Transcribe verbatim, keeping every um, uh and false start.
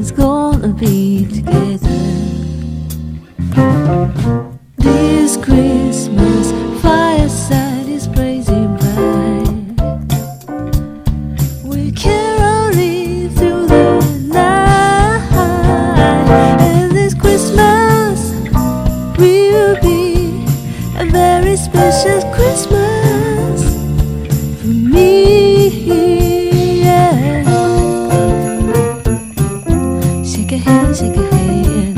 everyone's gonna be together. This Christmas fireside is blazing bright. We're caroling through the night, and this Christmas will be a very special Christmas for me. Yeah. Shake a hand, shake a hand.